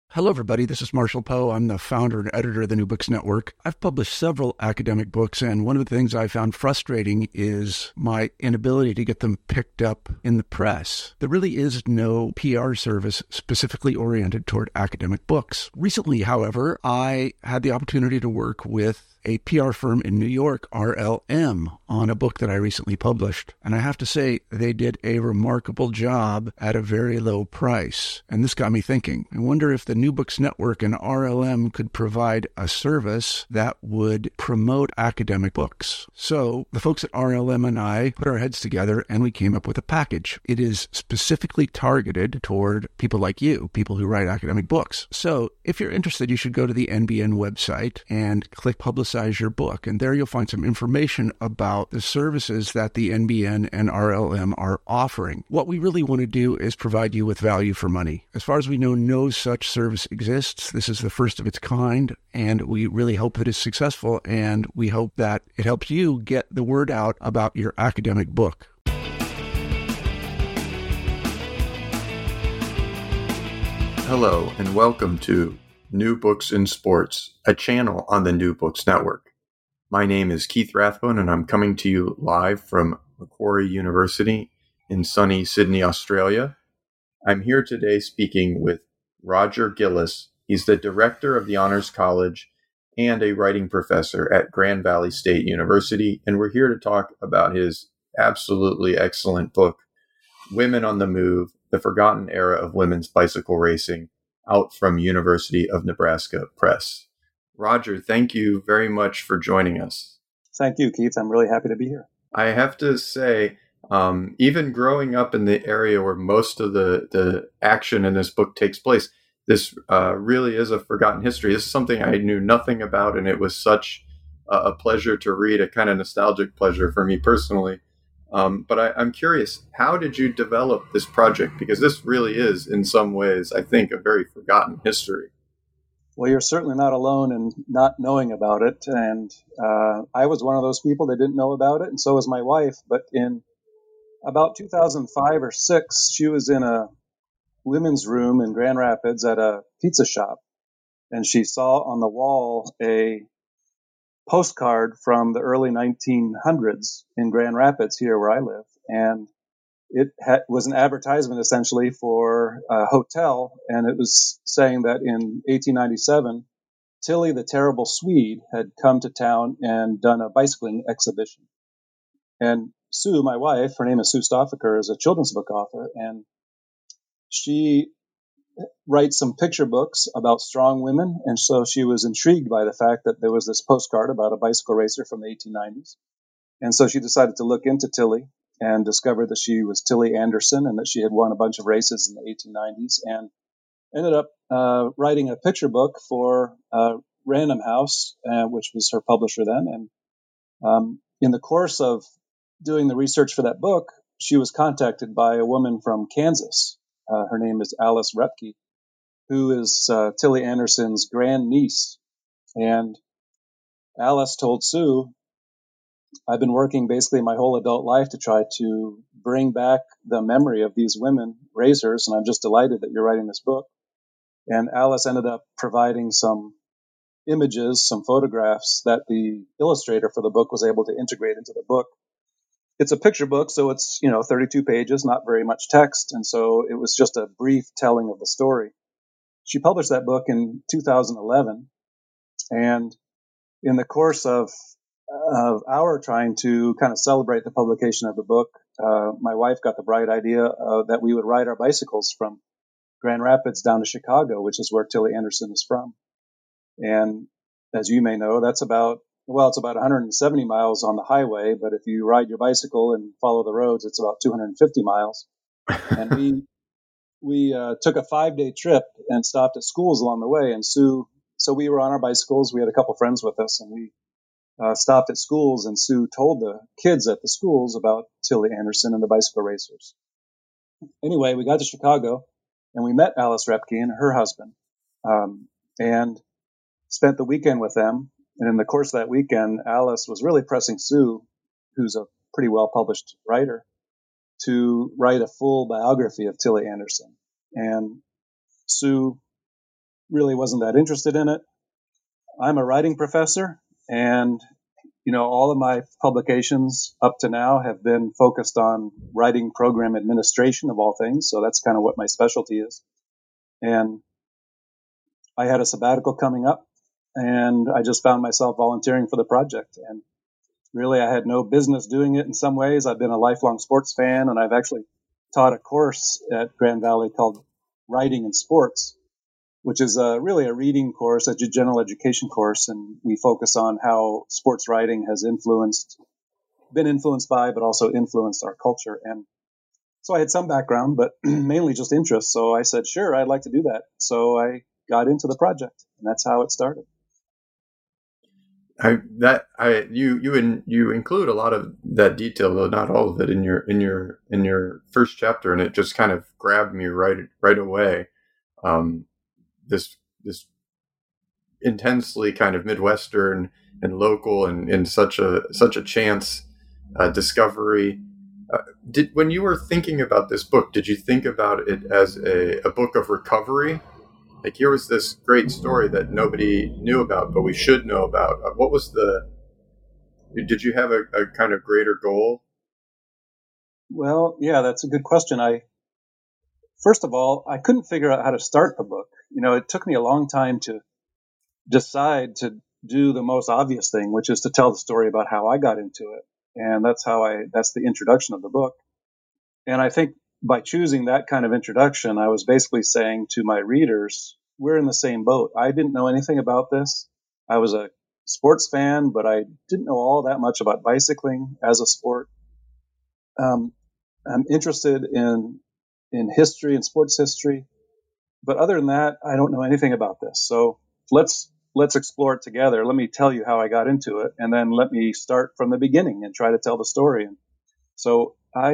Hello, everybody. This is Marshall Poe. I'm the founder and editor of the New Books Network. I've published several academic books, and one of the things I found frustrating is my inability to get them picked up in the press. There really is no PR service specifically oriented toward academic books. Recently, however, I had the opportunity to work with a PR firm in New York, RLM, on a book that I recently published. And I have to say, they did a remarkable job at a very low price. And this got me thinking. I wonder if the New Books Network and RLM could provide a service that would promote academic books. So the folks at RLM and I put our heads together and we came up with a package. It is specifically targeted toward people like you, people who write academic books. So if you're interested, you should go to the NBN website and click Publicize Your Book. And there you'll find some information about the services that the NBN and RLM are offering. What we really want to do is provide you with value for money. As far as we know, no such service exists. This is the first of its kind, and we really hope that it's successful, and we hope that it helps you get the word out about your academic book. Hello, and welcome to New Books in Sports, a channel on the New Books Network. My name is Keith Rathbone, and I'm coming to you live from Macquarie University in sunny Sydney, Australia. I'm here today speaking with Roger Gillis. He's the director of the Honors College and a writing professor at Grand Valley State University, and we're here to talk about his absolutely excellent book, Women on the Move, The Forgotten Era of Women's Bicycle Racing, out from University of Nebraska Press. Roger, thank you very much for joining us. Thank you, Keith. I'm really happy to be here. I have to say, even growing up in the area where most of the action in this book takes place, this really is a forgotten history. This is something I knew nothing about, and it was such a pleasure to read, a kind of nostalgic pleasure for me personally. But I'm curious, how did you develop this project? Because this really is, in some ways, I think, a very forgotten history. Well, you're certainly not alone in not knowing about it. And I was one of those people that didn't know about it, and so was my wife. But in about 2005 or 6, she was in a women's room in Grand Rapids at a pizza shop, and she saw on the wall a postcard from the early 1900s in Grand Rapids, here where I live. And it was an advertisement essentially for a hotel, and it was saying that in 1897, Tilly the Terrible Swede had come to town and done a bicycling exhibition. And Sue, my wife, her name is Sue Stoffaker, is a children's book author, and she writes some picture books about strong women, and so she was intrigued by the fact that there was this postcard about a bicycle racer from the 1890s. And so she decided to look into Tilly and discovered that she was Tilly Anderson and that she had won a bunch of races in the 1890s, and ended up writing a picture book for Random House, which was her publisher then. And in the course of doing the research for that book, she was contacted by a woman from Kansas. Her name is Alice Repke, who is Tilly Anderson's grandniece. And Alice told Sue, I've been working basically my whole adult life to try to bring back the memory of these women racers, and I'm just delighted that you're writing this book. And Alice ended up providing some images, some photographs that the illustrator for the book was able to integrate into the book. It's a picture book, so it's, 32 pages, not very much text, and so it was just a brief telling of the story. She published that book in 2011, and in the course of our trying to kind of celebrate the publication of the book, my wife got the bright idea that we would ride our bicycles from Grand Rapids down to Chicago, which is where Tilly Anderson is from. And as you may know, it's about 170 miles on the highway, but if you ride your bicycle and follow the roads, it's about 250 miles. And we took a 5-day trip and stopped at schools along the way. And so we were on our bicycles. We had a couple friends with us, and we stopped at schools, and Sue told the kids at the schools about Tilly Anderson and the bicycle racers. Anyway, we got to Chicago, and we met Alice Repke and her husband, and spent the weekend with them. And in the course of that weekend, Alice was really pressing Sue, who's a pretty well-published writer, to write a full biography of Tilly Anderson. And Sue really wasn't that interested in it. I'm a writing professor, and all of my publications up to now have been focused on writing program administration of all things. So that's kind of what my specialty is. And I had a sabbatical coming up, and I just found myself volunteering for the project. And really, I had no business doing it in some ways. I've been a lifelong sports fan, and I've actually taught a course at Grand Valley called Writing in Sports, which is really a reading course, a general education course, and we focus on how sports writing has been influenced by, but also influenced our culture. And so I had some background, but mainly just interest. So I said, sure, I'd like to do that. So I got into the project, and that's how it started. You include a lot of that detail, though not all of it, in your first chapter, and it just kind of grabbed me right away. This intensely kind of Midwestern and local and such a chance discovery. When you were thinking about this book, did you think about it as a book of recovery? Like, here was this great story that nobody knew about, but we should know about. Did you have a kind of greater goal? Well, yeah, that's a good question. First of all, I couldn't figure out how to start the book. It took me a long time to decide to do the most obvious thing, which is to tell the story about how I got into it. And that's the introduction of the book. And I think by choosing that kind of introduction, I was basically saying to my readers, we're in the same boat. I didn't know anything about this. I was a sports fan, but I didn't know all that much about bicycling as a sport. I'm interested in history and sports history, but other than that, I don't know anything about this. So let's explore it together. Let me tell you how I got into it, and then let me start from the beginning and try to tell the story. And so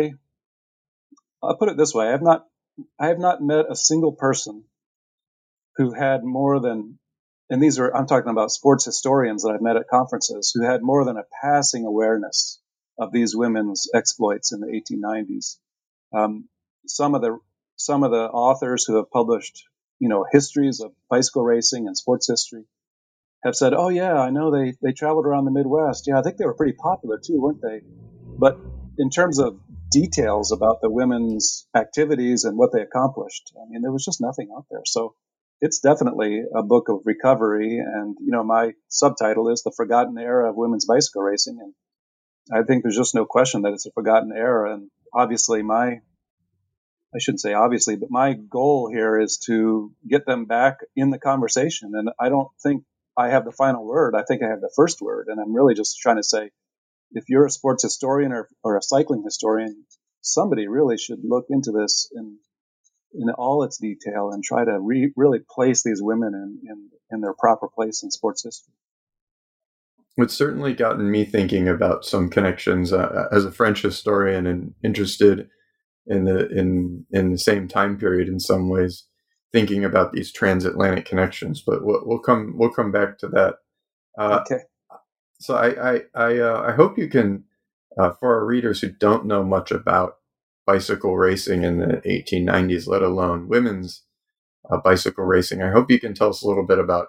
I'll put it this way: I have not met a single person who had more than, and I'm talking about sports historians that I've met at conferences, who had more than a passing awareness of these women's exploits in the 1890s. Some of the authors who have published, histories of bicycle racing and sports history have said, oh yeah, I know they traveled around the Midwest. Yeah, I think they were pretty popular too, weren't they? But in terms of details about the women's activities and what they accomplished, I mean, there was just nothing out there. So it's definitely a book of recovery. And, my subtitle is The Forgotten Era of Women's Bicycle Racing. And I think there's just no question that it's a forgotten era. And obviously I shouldn't say obviously, but my goal here is to get them back in the conversation. And I don't think I have the final word. I think I have the first word. And I'm really just trying to say, if you're a sports historian or a cycling historian, somebody really should look into this in all its detail and try to really place these women in their proper place in sports history. It's certainly gotten me thinking about some connections as a French historian and interested in the same time period in some ways, thinking about these transatlantic connections. But we'll come back to that. Okay. So I hope you can, for our readers who don't know much about bicycle racing in the 1890s, let alone women's bicycle racing, I hope you can tell us a little bit about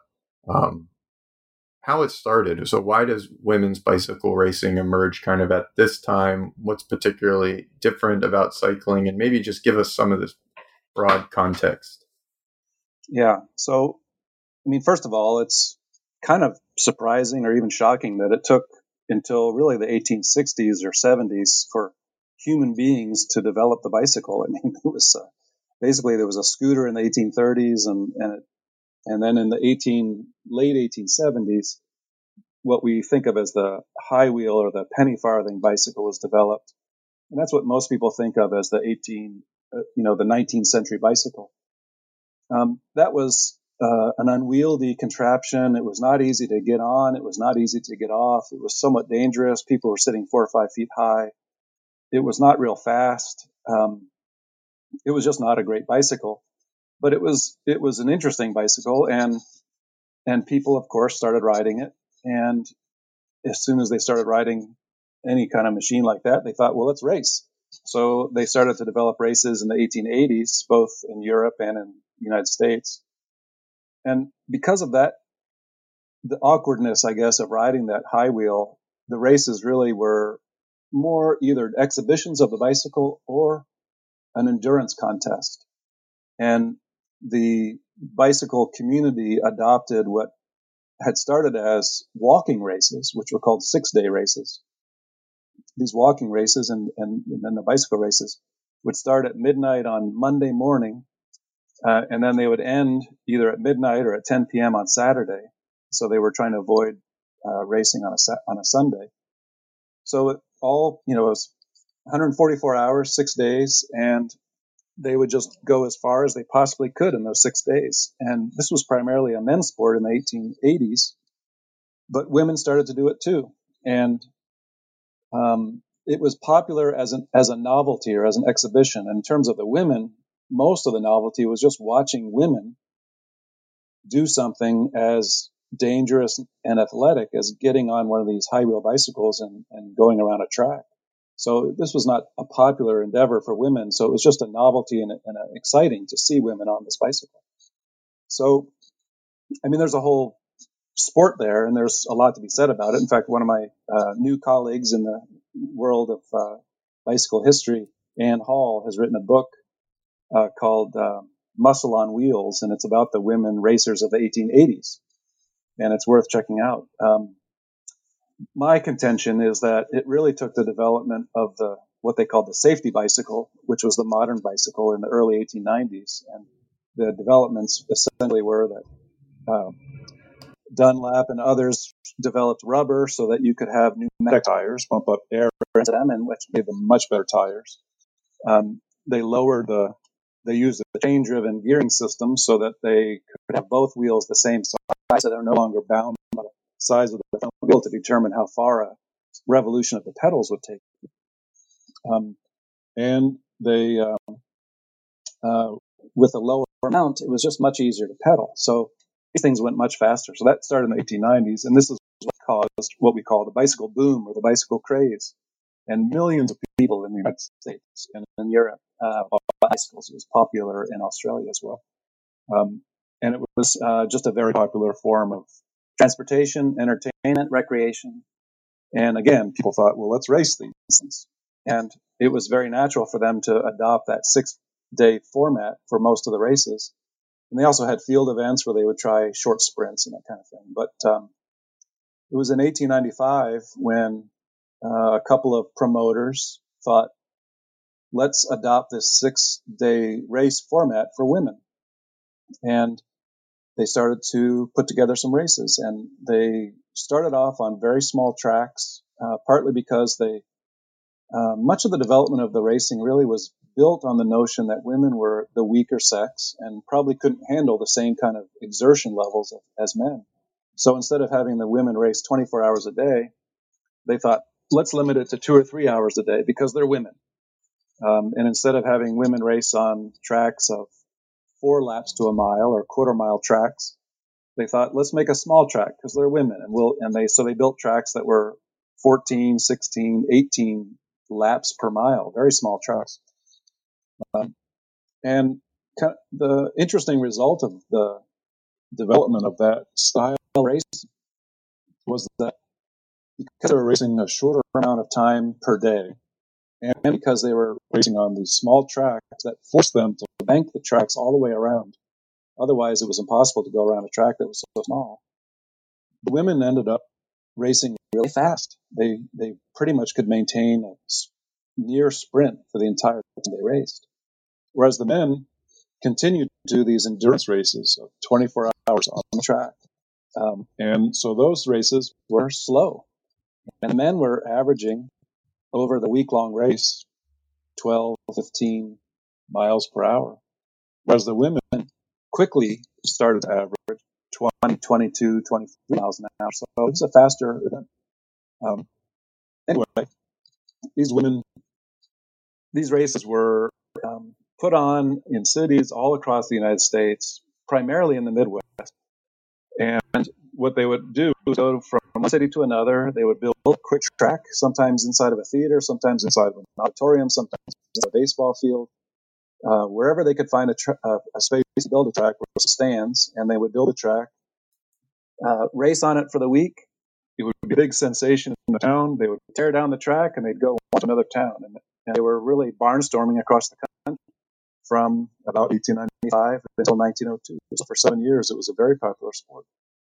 how it started. So why does women's bicycle racing emerge kind of at this time? What's particularly different about cycling? And maybe just give us some of this broad context. Yeah. So, I mean, first of all, it's kind of surprising or even shocking that it took until really the 1860s or 70s for human beings to develop the bicycle. I mean, it was basically there was a scooter in the 1830s and then in the late 1870s, what we think of as the high wheel or the penny farthing bicycle was developed. And that's what most people think of as the 19th century bicycle. That was an unwieldy contraption. It was not easy to get on. It was not easy to get off. It was somewhat dangerous. People were sitting 4 or 5 feet high. It was not real fast. It was just not a great bicycle, but it was an interesting bicycle, and people, of course, started riding it. And as soon as they started riding any kind of machine like that, they thought, well, let's race. So they started to develop races in the 1880s, both in Europe and in the United States. And because of that, the awkwardness, I guess, of riding that high wheel, the races really were more either exhibitions of the bicycle or an endurance contest. And the bicycle community adopted what had started as walking races, which were called 6-day races. These walking races and then the bicycle races would start at midnight on Monday morning, and then they would end either at midnight or at 10 p.m. on Saturday. So they were trying to avoid racing on a Sunday. So it was 144 hours, 6 days, and they would just go as far as they possibly could in those 6 days. And this was primarily a men's sport in the 1880s, but women started to do it too. And it was popular as a novelty or as an exhibition. In terms of the women, most of the novelty was just watching women do something as dangerous and athletic as getting on one of these high wheel bicycles and going around a track. So this was not a popular endeavor for women. So it was just a novelty and exciting to see women on this bicycle. So, I mean, there's a whole sport there, and there's a lot to be said about it. In fact, one of my new colleagues in the world of bicycle history, Ann Hall, has written a book called Muscle on Wheels, and it's about the women racers of the 1880s, and it's worth checking out. My contention is that it really took the development of what they called the safety bicycle, which was the modern bicycle in the early 1890s, and the developments essentially were that Dunlap and others developed rubber so that you could have pneumatic tires, pump up air into them, and which made them much better tires. They used a chain-driven gearing system so that they could have both wheels the same size, so they're no longer bound by the size of the front wheel to determine how far a revolution of the pedals would take. And they, with a lower mount, it was just much easier to pedal. So these things went much faster. So that started in the 1890s, and this is what caused what we call the bicycle boom or the bicycle craze. And millions of people in the United States and in Europe bought bicycles. It was popular in Australia as well. And it was just a very popular form of transportation, entertainment, recreation. And again, people thought, well, let's race these things. And it was very natural for them to adopt that 6-day format for most of the races. And they also had field events where they would try short sprints and that kind of thing. But it was in 1895 when a couple of promoters thought, let's adopt this 6-day race format for women. And they started to put together some races. And they started off on very small tracks, partly because much of the development of the racing really was built on the notion that women were the weaker sex and probably couldn't handle the same kind of exertion levels as men. So instead of having the women race 24 hours a day, they thought, let's limit it to 2 or 3 hours a day because they're women. And instead of having women race on tracks of 4 laps to a mile or quarter-mile tracks, they thought, let's make a small track because they're women. So they built tracks that were 14, 16, 18 laps per mile, very small tracks. And the interesting result of the development of that style of race was that because they were racing a shorter amount of time per day, and because they were racing on these small tracks that forced them to bank the tracks all the way around. Otherwise, it was impossible to go around a track that was so small. The women ended up racing really fast. They pretty much could maintain a near sprint for the entire time they raced. Whereas the men continued to do these endurance races of 24 hours on the track. And so those races were slow. And the men were averaging over the week-long race 12, 15 miles per hour. Whereas the women quickly started to average 20, 22, 23 miles an hour. So it was a faster event. Anyway, these races were put on in cities all across the United States, primarily in the Midwest. And what they would do was go from one city to another. They would build a quick track, sometimes inside of a theater, sometimes inside of an auditorium, sometimes inside a baseball field. wherever they could find a space to build a track were stands, and they would build a track, race on it for the week. It would be a big sensation in the town. They would tear down the track and they'd go to another town. And they were really barnstorming across the country from about 1895 until 1902. So for 7 years, it was a very popular sport.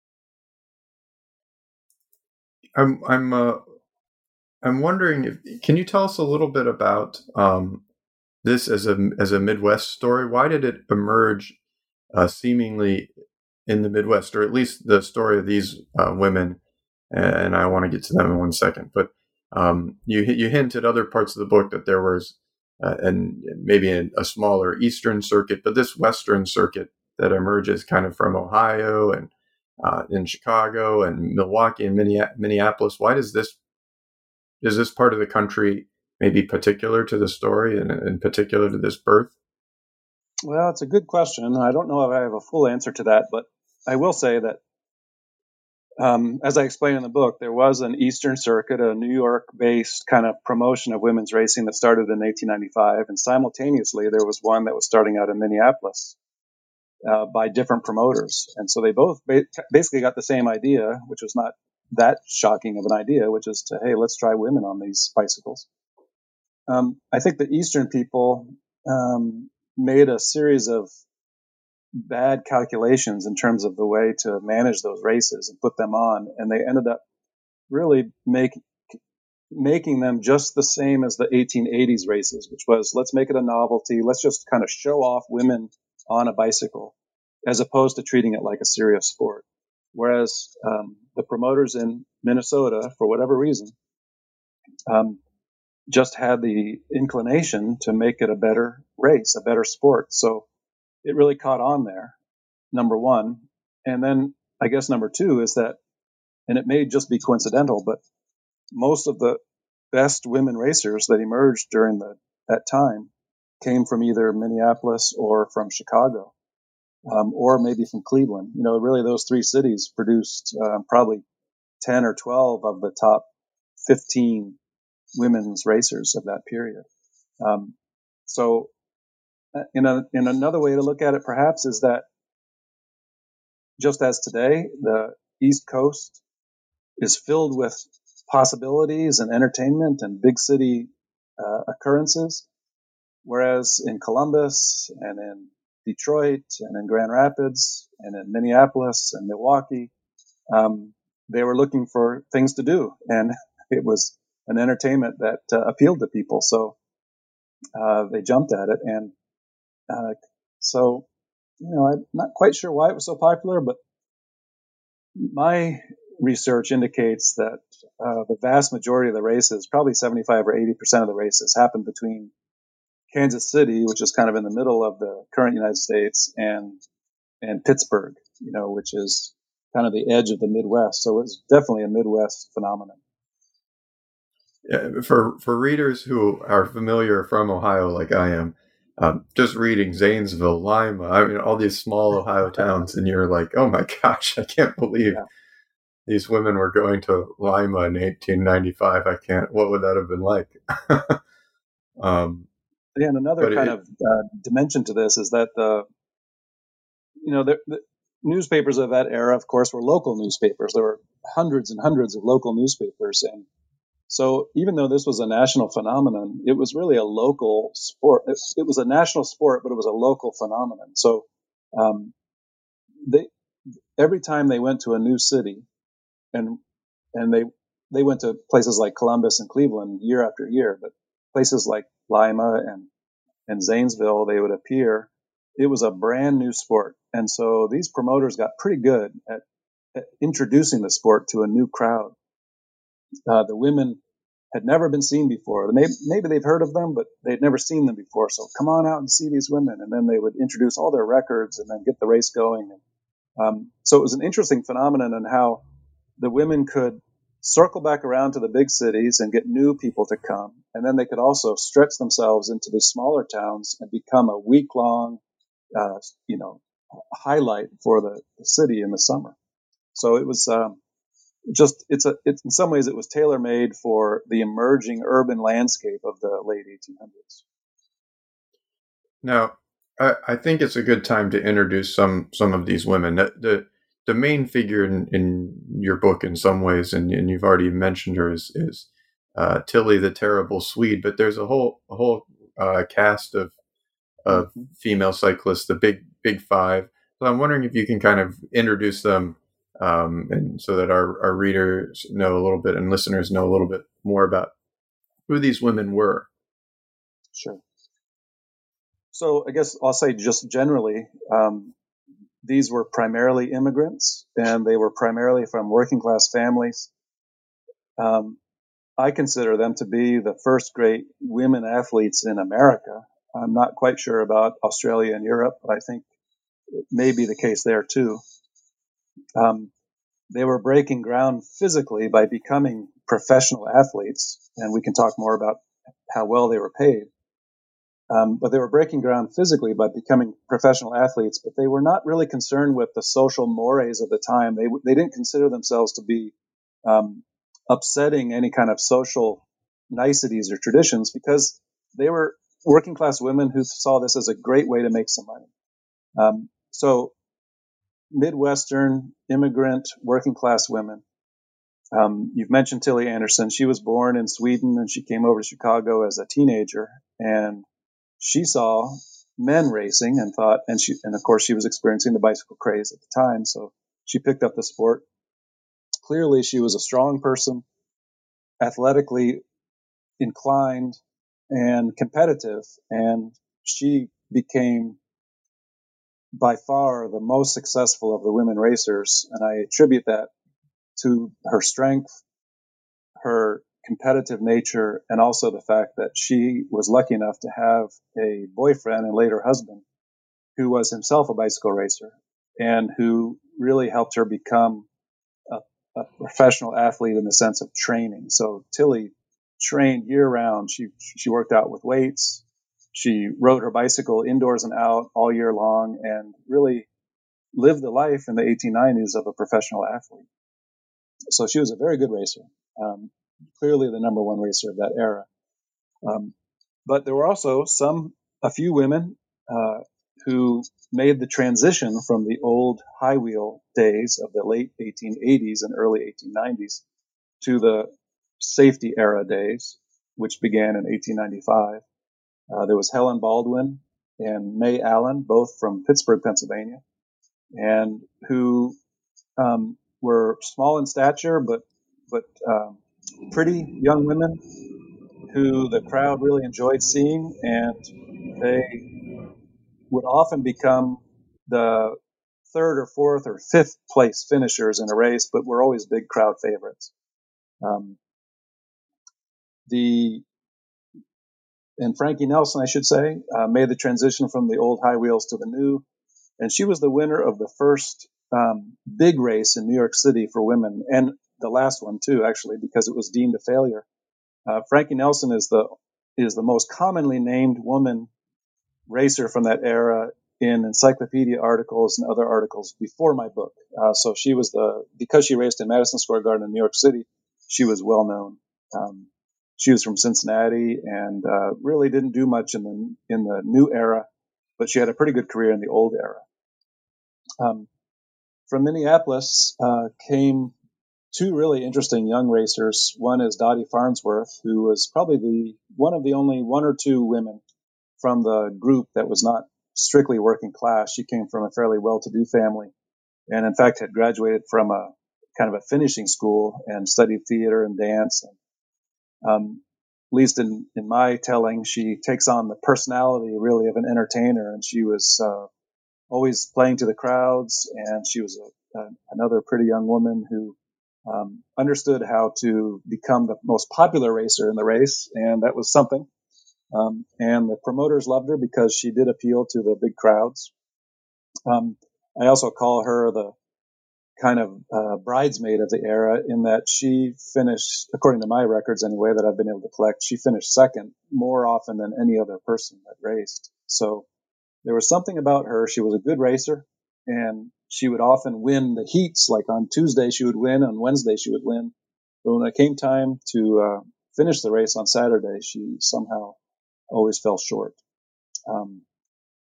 I'm wondering can you tell us a little bit about this as a Midwest story? Why did it emerge seemingly in the Midwest, or at least the story of these women? And I want to get to them in 1 second. But you hint at other parts of the book that there was, and maybe a smaller Eastern circuit, but this Western circuit that emerges kind of from Ohio and in Chicago and Milwaukee and Minneapolis. Why is this part of the country maybe particular to the story and in particular to this birth? Well, it's a good question. I don't know if I have a full answer to that, but I will say that as I explain in the book, there was an Eastern Circuit, a New York-based kind of promotion of women's racing that started in 1895, and simultaneously there was one that was starting out in Minneapolis by different promoters. And so they both basically got the same idea, which was not that shocking of an idea, which is to, hey, let's try women on these bicycles. I think the Eastern people made a series of bad calculations in terms of the way to manage those races and put them on, and they ended up really making them just the same as the 1880s races, which was, let's make it a novelty, let's just kind of show off women on a bicycle, as opposed to treating it like a serious sport. Whereas the promoters in Minnesota, for whatever reason, just had the inclination to make it a better race, a better sport. So it really caught on there, number one. And then I guess number two is that, and it may just be coincidental, but most of the best women racers that emerged during that time came from either Minneapolis or from Chicago, or maybe from Cleveland. You know, really those three cities produced probably 10 or 12 of the top 15 women's racers of that period. So in another way to look at it, perhaps, is that just as today, the East Coast is filled with possibilities and entertainment and big city occurrences, whereas in Columbus and in Detroit and in Grand Rapids and in Minneapolis and Milwaukee, they were looking for things to do, and it was an entertainment that appealed to people. So they jumped at it, and so, you know, I'm not quite sure why it was so popular, but my research indicates that the vast majority of the races, probably 75 or 80% of the races, happened between Kansas City, which is kind of in the middle of the current United States, and Pittsburgh, you know, which is kind of the edge of the Midwest. So it's definitely a Midwest phenomenon. Yeah, for readers who are familiar from Ohio, like I am, just reading Zanesville, Lima, I mean, all these small Ohio towns, and you're like, oh my gosh, I can't believe these women were going to Lima in 1895. What would that have been like? And another kind of dimension to this is that the newspapers of that era, of course, were local newspapers. There were hundreds and hundreds of local newspapers, and so even though this was a national phenomenon, it was really a local sport. It was a national sport, but it was a local phenomenon. So every time they went to a new city, and they went to places like Columbus and Cleveland year after year, but places like Lima and Zanesville, they would appear. It was a brand new sport, and so these promoters got pretty good at introducing the sport to a new crowd. The women had never been seen before. Maybe they've heard of them, but they'd never seen them before. So come on out and see these women. And then they would introduce all their records and then get the race going. So it was an interesting phenomenon in how the women could circle back around to the big cities and get new people to come. And then they could also stretch themselves into the smaller towns and become a week-long, highlight for the city in the summer. So it was it's in some ways it was tailor-made for the emerging urban landscape of the late 1800s. Now, I think it's a good time to introduce some of these women. The main figure in your book, in some ways, and you've already mentioned her, is Tilly the Terrible Swede. But there's a whole cast of Mm-hmm. female cyclists, the big five. So I'm wondering if you can kind of introduce them, and so that our readers know a little bit and listeners know a little bit more about who these women were. Sure. So I guess I'll say just generally, these were primarily immigrants, and they were primarily from working class families. Um, I consider them to be the first great women athletes in America. I'm not quite sure about Australia and Europe, but I think it may be the case there too. Um, they were breaking ground physically by becoming professional athletes, and we can talk more about how well they were paid. But they were breaking ground physically by becoming professional athletes, but they were not really concerned with the social mores of the time. They didn't consider themselves to be um, upsetting any kind of social niceties or traditions because they were working class women who saw this as a great way to make some money. So Midwestern immigrant working class women. You've mentioned Tilly Anderson. She was born in Sweden and she came over to Chicago as a teenager, and she saw men racing and thought, and of course she was experiencing the bicycle craze at the time, so she picked up the sport. Clearly, she was a strong person, athletically inclined, and competitive, and she became by far the most successful of the women racers, and I attribute that to her strength, her competitive nature, and also the fact that she was lucky enough to have a boyfriend and later husband who was himself a bicycle racer and who really helped her become a, a professional athlete in the sense of training. So Tilly trained year round. She worked out with weights. She rode her bicycle indoors and out all year long and really lived the life in the 1890s of a professional athlete. So she was a very good racer. Clearly the number one racer of that era. Um, but there were also a few women who made the transition from the old high wheel days of the late 1880s and early 1890s to the safety era days, which began in 1895. There was Helen Baldwin and May Allen, both from Pittsburgh, Pennsylvania, and who were small in stature, but pretty young women who the crowd really enjoyed seeing, and they would often become the third or fourth or fifth place finishers in a race, but were always big crowd favorites. Um, the and Frankie Nelson, I should say, made the transition from the old high wheels to the new, and she was the winner of the first big race in New York City for women, and the last one too, actually, because it was deemed a failure. Frankie Nelson is the most commonly named woman racer from that era in encyclopedia articles and other articles before my book. So she was because she raced in Madison Square Garden in New York City, she was well known. She was from Cincinnati and really didn't do much in the new era, but she had a pretty good career in the old era. From Minneapolis came two really interesting young racers. One is Dottie Farnsworth, who was probably one of the only one or two women from the group that was not strictly working class. She came from a fairly well-to-do family and in fact had graduated from a kind of a finishing school and studied theater and dance. And, at least in my telling, she takes on the personality really of an entertainer, and she was always playing to the crowds, and she was another pretty young woman who understood how to become the most popular racer in the race, and that was something. And the promoters loved her because she did appeal to the big crowds. I also call her the kind of bridesmaid of the era in that she finished, according to my records anyway, that I've been able to collect, she finished second more often than any other person that raced. So there was something about her. She was a good racer, and she would often win the heats. Like on Tuesday, she would win. On Wednesday, she would win. But when it came time to finish the race on Saturday, she somehow always fell short.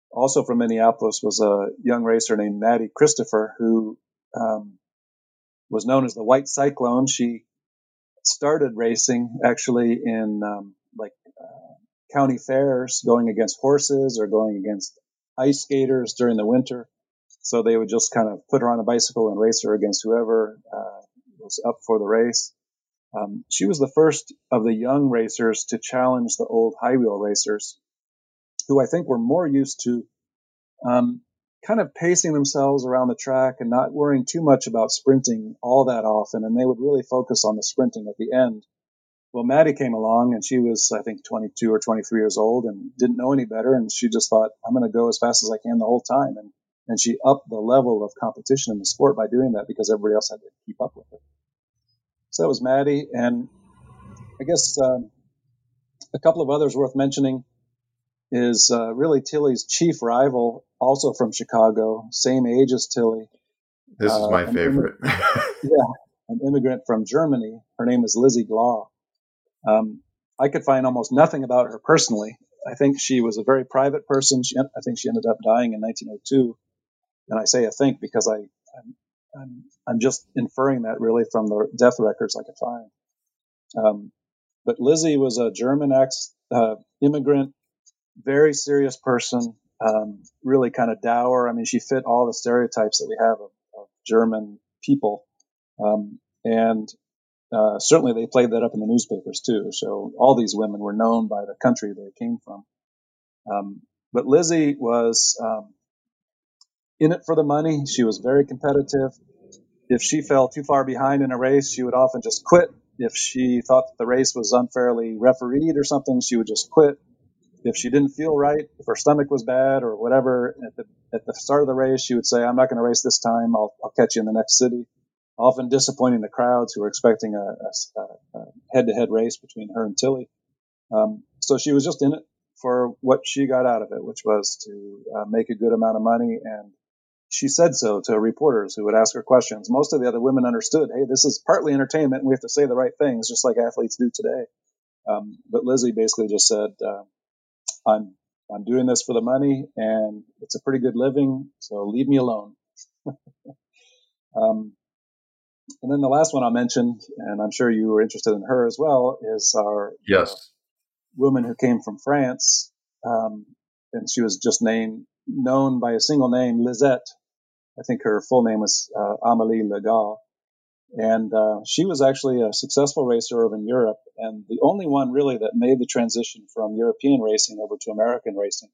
also from Minneapolis was a young racer named Maddie Christopher, who was known as the White Cyclone. She started racing actually in county fairs, going against horses or going against ice skaters during the winter. So they would just kind of put her on a bicycle and race her against whoever was up for the race. She was the first of the young racers to challenge the old high wheel racers, who I think were more used to kind of pacing themselves around the track and not worrying too much about sprinting all that often. And they would really focus on the sprinting at the end. Well, Maddie came along, and she was, I think, 22 or 23 years old and didn't know any better. And she just thought, I'm going to go as fast as I can the whole time. And she upped the level of competition in the sport by doing that because everybody else had to keep up with her. So that was Maddie. And I guess a couple of others worth mentioning is really Tilly's chief rival, also from Chicago, same age as Tilly. This is my favorite. An immigrant from Germany. Her name is Lizzie Glaw. I could find almost nothing about her personally. I think she was a very private person. I think she ended up dying in 1902. And I say I think because I'm just inferring that really from the death records I could find. But Lizzie was a German immigrant, very serious person, really kind of dour. I mean, she fit all the stereotypes that we have of German people. Certainly they played that up in the newspapers too. So all these women were known by the country they came from. But Lizzie was in it for the money. She was very competitive. If she fell too far behind in a race, she would often just quit. If she thought that the race was unfairly refereed or something, she would just quit. If she didn't feel right, if her stomach was bad or whatever, at the start of the race, she would say, I'm not going to race this time. I'll catch you in the next city. Often disappointing the crowds who were expecting a head-to-head race between her and Tilly. So she was just in it for what she got out of it, which was to make a good amount of money. And she said so to reporters who would ask her questions. Most of the other women understood, hey, this is partly entertainment, and we have to say the right things, just like athletes do today. But Lizzie basically just said, I'm doing this for the money, and it's a pretty good living, so leave me alone. And then the last one I'll mention, and I'm sure you were interested in her as well, is our woman who came from France, and she was just known by a single name, Lisette. I think her full name was Amélie Legas. And she was actually a successful racer over in Europe, and the only one really that made the transition from European racing over to American racing.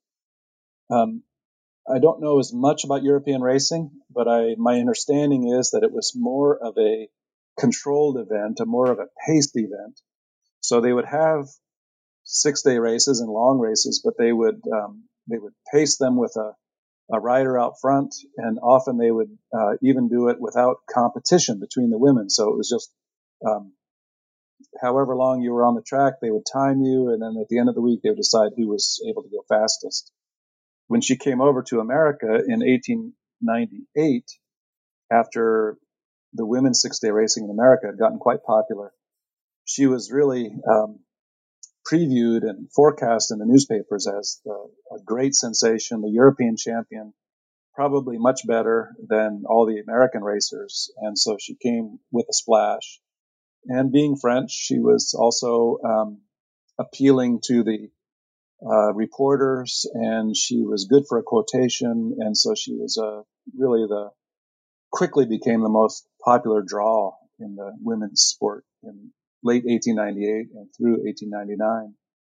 I don't know as much about European racing, but my understanding is that it was more of a controlled event, more of a paced event. So they would have 6-day races and long races, but they would pace them with a rider out front, and often they would even do it without competition between the women. So it was just however long you were on the track, they would time you, and then at the end of the week, they would decide who was able to go fastest. When she came over to America in 1898, after the women's 6-day racing in America had gotten quite popular, she was really previewed and forecast in the newspapers as a great sensation, the European champion, probably much better than all the American racers. And so she came with a splash. And being French, she was also appealing to the reporters, and she was good for a quotation. And so she was quickly became the most popular draw in the women's sport in late 1898 and through 1899.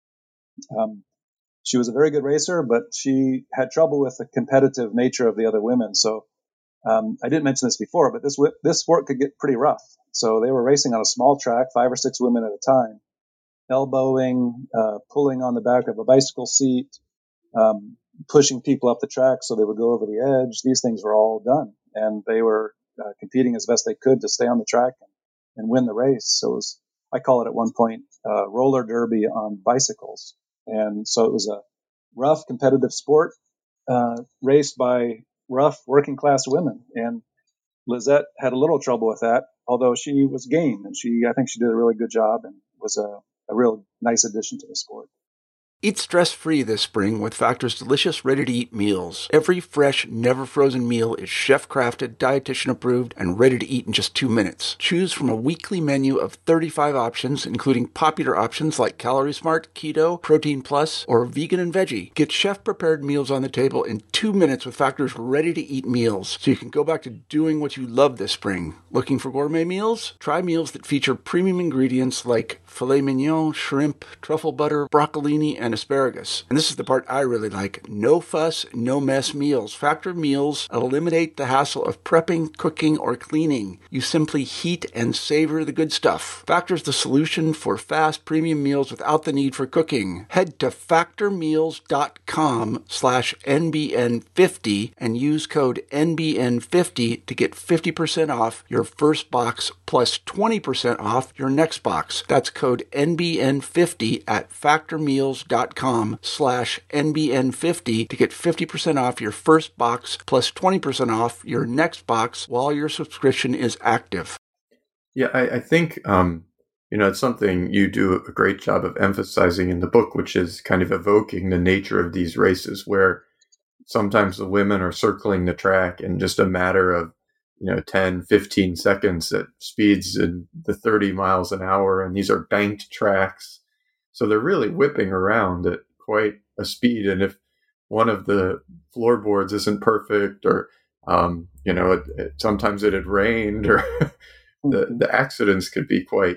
She was a very good racer, but she had trouble with the competitive nature of the other women. So I didn't mention this before, but this sport could get pretty rough. So they were racing on a small track, 5 or 6 women at a time, elbowing, pulling on the back of a bicycle seat, pushing people up the track so they would go over the edge. These things were all done, and they were competing as best they could to stay on the track and win the race. So I call it at one point roller derby on bicycles. And so it was a rough competitive sport raced by rough working class women. And Lisette had a little trouble with that, although she was game, and I think she did a really good job and was a real nice addition to the sport. Eat stress-free this spring with Factor's delicious ready-to-eat meals. Every fresh, never-frozen meal is chef-crafted, dietitian-approved, and ready to eat in just 2 minutes. Choose from a weekly menu of 35 options, including popular options like Calorie Smart, Keto, Protein Plus, or Vegan and Veggie. Get chef-prepared meals on the table in 2 minutes with Factor's ready-to-eat meals, so you can go back to doing what you love this spring. Looking for gourmet meals? Try meals that feature premium ingredients like filet mignon, shrimp, truffle butter, broccolini, and asparagus. And this is the part I really like. No fuss, no mess meals. Factor meals eliminate the hassle of prepping, cooking, or cleaning. You simply heat and savor the good stuff. Factor's the solution for fast premium meals without the need for cooking. Head to factormeals.com/NBN50 and use code NBN50 to get 50% off your first box plus 20% off your next box. That's code NBN50 at factormeals.com/NBN50 to get 50% off your first box plus 20% off your next box while your subscription is active. Yeah, I think, it's something you do a great job of emphasizing in the book, which is kind of evoking the nature of these races where sometimes the women are circling the track in just a matter of 10, 15 seconds at speeds in the 30 miles an hour. And these are banked tracks. So they're really whipping around at quite a speed. And if one of the floorboards isn't perfect or, sometimes it had rained or the accidents could be quite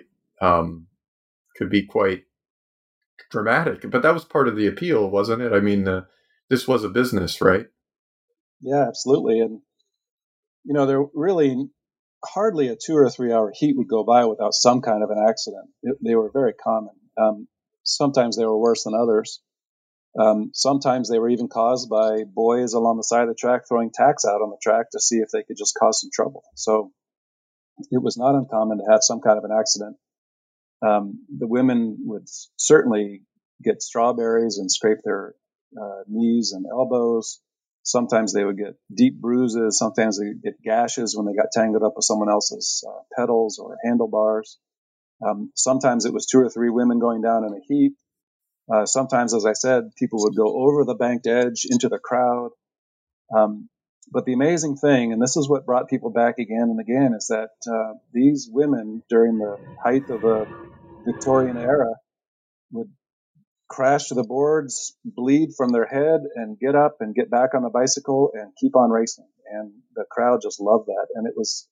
dramatic. But that was part of the appeal, wasn't it? I mean, this was a business, right? Yeah, absolutely. And there really hardly a 2 or 3 hour heat would go by without some kind of an accident. They were very common. Sometimes they were worse than others. Sometimes they were even caused by boys along the side of the track throwing tacks out on the track to see if they could just cause some trouble. So it was not uncommon to have some kind of an accident. The women would certainly get strawberries and scrape their knees and elbows. Sometimes they would get deep bruises. Sometimes they would get gashes when they got tangled up with someone else's pedals or handlebars. Sometimes it was 2 or 3 women going down in a heap. Sometimes, as I said, people would go over the banked edge into the crowd. But the amazing thing, and this is what brought people back again and again, is that these women during the height of the Victorian era would crash to the boards, bleed from their head, and get up and get back on the bicycle and keep on racing. And the crowd just loved that. And it was,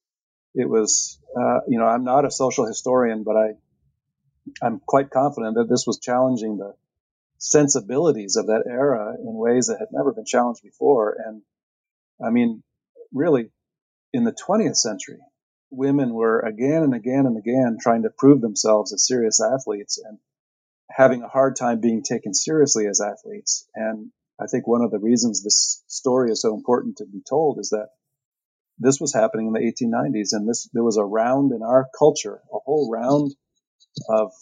I'm not a social historian, but I'm quite confident that this was challenging the sensibilities of that era in ways that had never been challenged before. And I mean, really, in the 20th century, women were again and again and again trying to prove themselves as serious athletes and having a hard time being taken seriously as athletes. And I think one of the reasons this story is so important to be told is that this was happening in the 1890s, and there was a round in our culture, a whole round of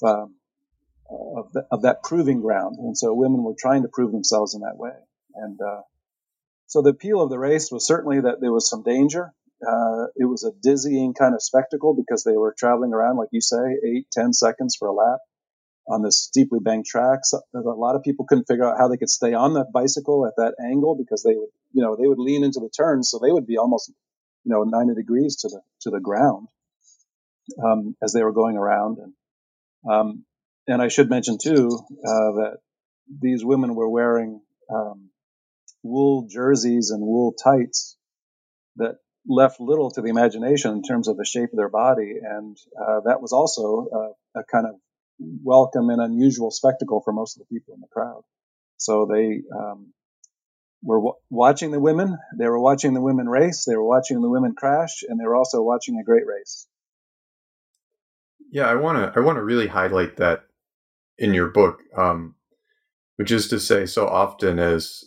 that proving ground. And so women were trying to prove themselves in that way. And so the appeal of the race was certainly that there was some danger. It was a dizzying kind of spectacle because they were traveling around, like you say, 8-10 seconds for a lap on this steeply banked track. So a lot of people couldn't figure out how they could stay on the bicycle at that angle because they would lean into the turns, so they would be almost 90 degrees to the ground as they were going around. And I should mention too that these women were wearing wool jerseys and wool tights that left little to the imagination in terms of the shape of their body, and that was also a kind of welcome and unusual spectacle for most of the people in the crowd. So they were watching the women. They were watching the women race. They were watching the women crash, and they were also watching a great race. Yeah, I want to really highlight that in your book, which is to say, so often as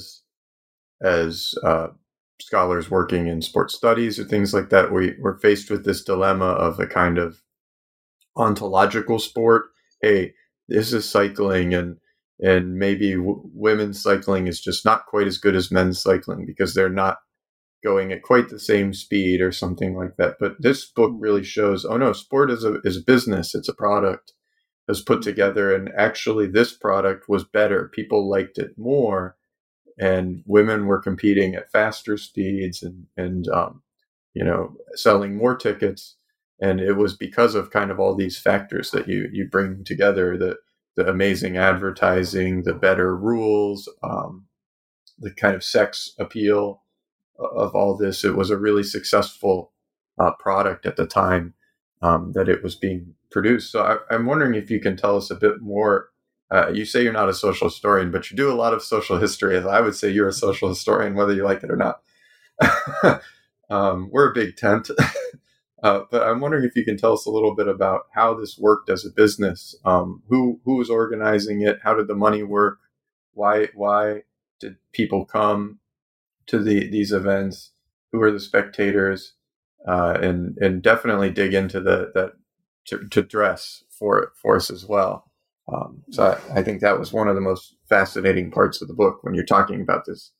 scholars working in sports studies or things like that, we're faced with this dilemma of a kind of ontological sport. Hey, this is cycling, and maybe women's cycling is just not quite as good as men's cycling because they're not going at quite the same speed or something like that. But this book really shows, oh no, sport is a business, it's a product, was put together, and actually this product was better. People liked it more, and women were competing at faster speeds and selling more tickets. And it was because of kind of all these factors that you bring together, the amazing advertising, the better rules, the kind of sex appeal of all this. It was a really successful product at the time that it was being produced. So I'm wondering if you can tell us a bit more. You say you're not a social historian, but you do a lot of social history. As I would say, you're a social historian, whether you like it or not. We're a big tent. But I'm wondering if you can tell us a little bit about how this worked as a business. Who was organizing it? How did the money work? Why did people come to these events? Who are the spectators? And definitely dig into to dress for us as well. So I think that was one of the most fascinating parts of the book when you're talking about this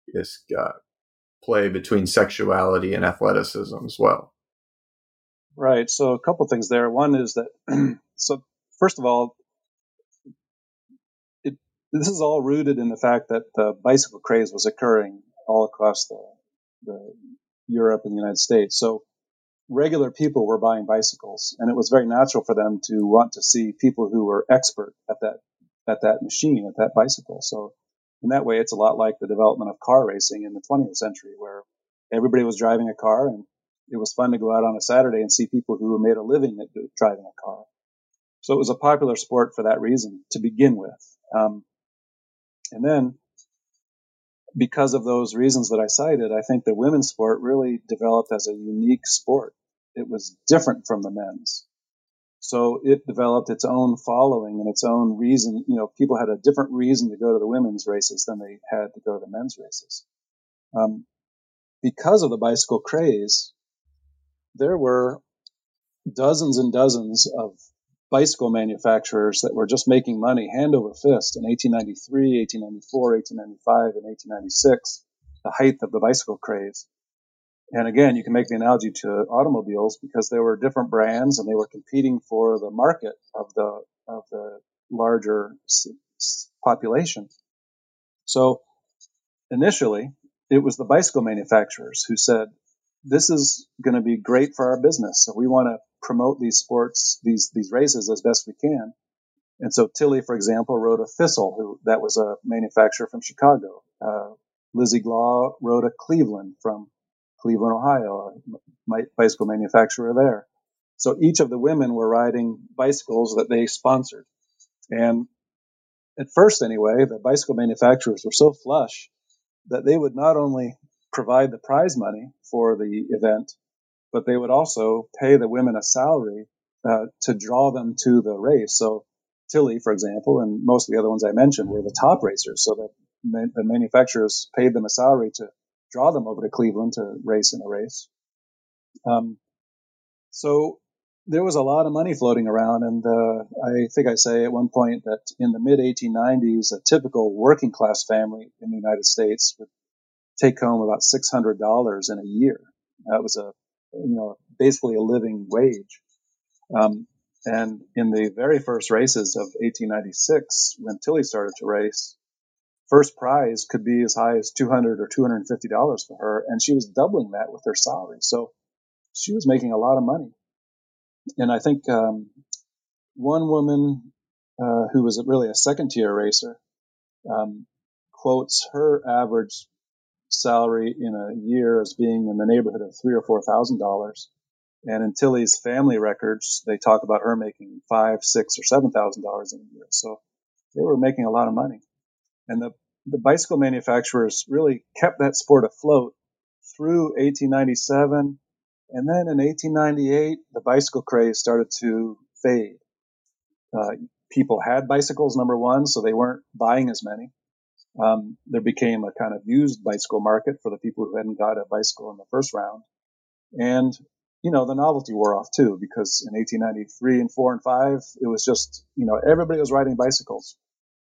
play between sexuality and athleticism as well. Right. So a couple things there. One is that, so first of all, this is all rooted in the fact that the bicycle craze was occurring all across the Europe and the United States. So regular people were buying bicycles, and it was very natural for them to want to see people who were expert at that machine, at that bicycle. So in that way, it's a lot like the development of car racing in the 20th century, where everybody was driving a car, and it was fun to go out on a Saturday and see people who made a living at driving a car. So it was a popular sport for that reason to begin with. And then, because of those reasons that I cited, I think the women's sport really developed as a unique sport. It was different from the men's. So it developed its own following and its own reason. People had a different reason to go to the women's races than they had to go to the men's races. Because of the bicycle craze, there were dozens and dozens of bicycle manufacturers that were just making money hand over fist in 1893, 1894, 1895, and 1896, the height of the bicycle craze. And again, you can make the analogy to automobiles because there were different brands and they were competing for the market of the larger population. So initially, it was the bicycle manufacturers who said, this is going to be great for our business. So we want to promote these sports, these races as best we can. And so Tilley, for example, rode a Thistle, that was a manufacturer from Chicago. Lizzie Glaw rode a Cleveland from Cleveland, Ohio, a bicycle manufacturer there. So each of the women were riding bicycles that they sponsored. And at first, anyway, the bicycle manufacturers were so flush that they would not only provide the prize money for the event, but they would also pay the women a salary to draw them to the race. So Tilley, for example, and most of the other ones I mentioned were the top racers. So the manufacturers paid them a salary to draw them over to Cleveland to race in a race. So there was a lot of money floating around, and I think I say at one point that in the mid 1890s, a typical working class family in the United States would take home about $600 in a year. That was basically a living wage. And in the very first races of 1896, when Tilley started to race, first prize could be as high as $200 or $250 for her, and she was doubling that with her salary. So she was making a lot of money. And I think one woman who was really a second-tier racer quotes her average salary in a year as being in the neighborhood of $3,000 or $4,000. And in Tilley's family records, they talk about her making $5,000, $6,000 or $7,000 in a year. So they were making a lot of money. And the bicycle manufacturers really kept that sport afloat through 1897. And then in 1898, the bicycle craze started to fade. People had bicycles, number one, so they weren't buying as many. There became a kind of used bicycle market for the people who hadn't got a bicycle in the first round. And, the novelty wore off too, because in 1893 and 4 and 5, it was just, everybody was riding bicycles.